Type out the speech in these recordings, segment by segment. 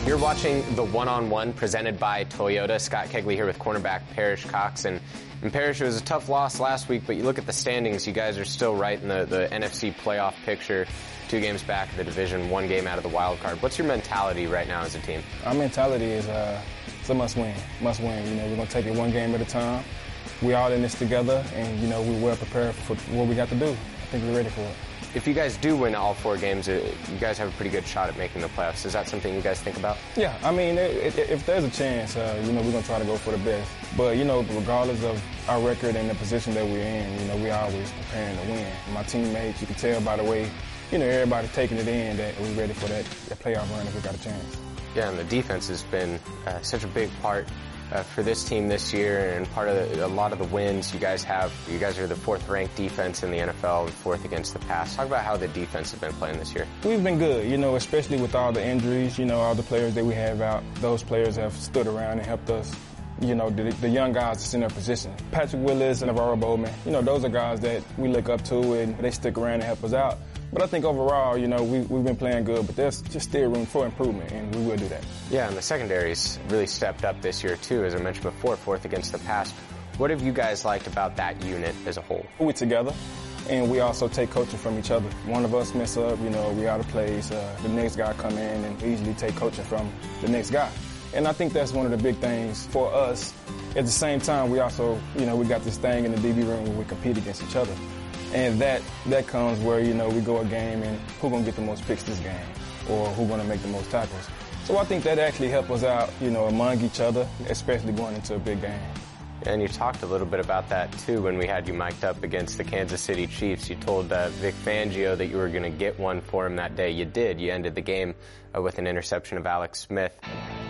You're watching the One-on-One presented by Toyota. Scott Kegley here with cornerback Parrish Cox. And Parrish, it was a tough loss last week, but you look at the standings, you guys are still right in the NFC playoff picture. 2 games back of the division, 1 game out of the wild card. What's your mentality right now as a team? Our mentality is it's a must-win. Must-win. You know, we're going to take it 1 game at a time. We're all in this together, and, you know, we're well prepared for what we got to do. I think we're ready for it. If you guys do win all 4 games, you guys have a pretty good shot at making the playoffs. Is that something you guys think about? Yeah, I mean, if there's a chance, you know, we're going to try to go for the best. But, you know, regardless of our record and the position that we're in, you know, we're always preparing to win. My teammates, you can tell by the way, you know, everybody taking it in that we're ready for that playoff run if we got a chance. Yeah, and the defense has been such a big part for this team this year, and part of a lot of the wins you guys have. You guys are the 4th ranked defense in the NFL and 4th against the pass. Talk about how the defense has been playing this year. We've been good, you know, especially with all the injuries, you know, all the players that we have out. Those players have stood around and helped us, you know, the young guys that's in their position. Patrick Willis and Navarro Bowman, you know, those are guys that we look up to and they stick around and help us out. But I think overall, you know, we've been playing good, but there's just still room for improvement, and we will do that. Yeah, and the secondary's really stepped up this year, too, as I mentioned before, 4th against the pass. What have you guys liked about that unit as a whole? We're together, and we also take coaching from each other. One of us mess up, you know, we out of place. The next guy come in and easily take coaching from the next guy. And I think that's one of the big things for us. At the same time, we also, you know, we got this thing in the DB room where we compete against each other. And that comes where, you know, we go a game and who's going to get the most picks this game or who's going to make the most tackles. So I think that actually helped us out, you know, among each other, especially going into a big game. And you talked a little bit about that, too, when we had you mic'd up against the Kansas City Chiefs. You told Vic Fangio that you were going to get one for him that day. You did. You ended the game with an interception of Alex Smith.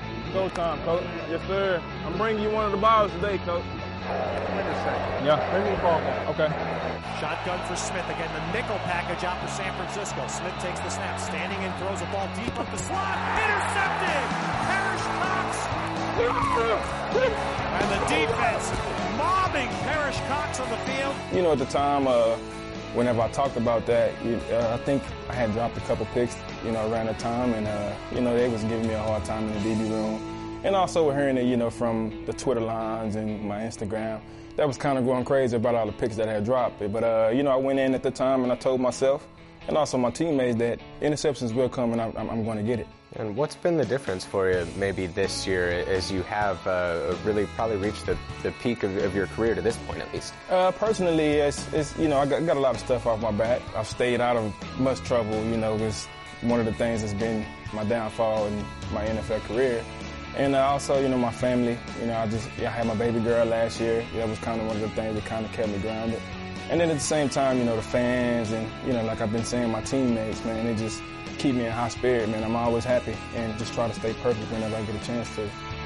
Go time, Coach. Yes, sir. I'm bringing you one of the balls today, Coach. Wait a second. Yeah, bring me the ball. Okay. Shotgun for Smith. Again, the nickel package out for San Francisco. Smith takes the snap, standing and throws a ball deep up the slot. Intercepted! Parrish Cox! And the defense mobbing Parrish Cox on the field. You know, at the time, whenever I talked about that, I think I had dropped a couple picks, you know, around that time. And, you know, they was giving me a hard time in the DB room. And also hearing it, you know, from the Twitter lines and my Instagram. That was kind of going crazy about all the picks that I had dropped. But, you know, I went in at the time and I told myself and also my teammates that interceptions will come and I'm going to get it. And what's been the difference for you maybe this year as you have really probably reached the peak of your career to this point at least? Personally, it's you know, I got a lot of stuff off my back. I've stayed out of much trouble, you know. It's one of the things that's been my downfall in my NFL career. And also, you know, my family, you know, I had my baby girl last year. That was kind of one of the things that kind of kept me grounded. And then at the same time, you know, the fans and, you know, like I've been saying, my teammates, man, they just keep me in high spirit, man. I'm always happy and just try to stay perfect whenever I get a chance to.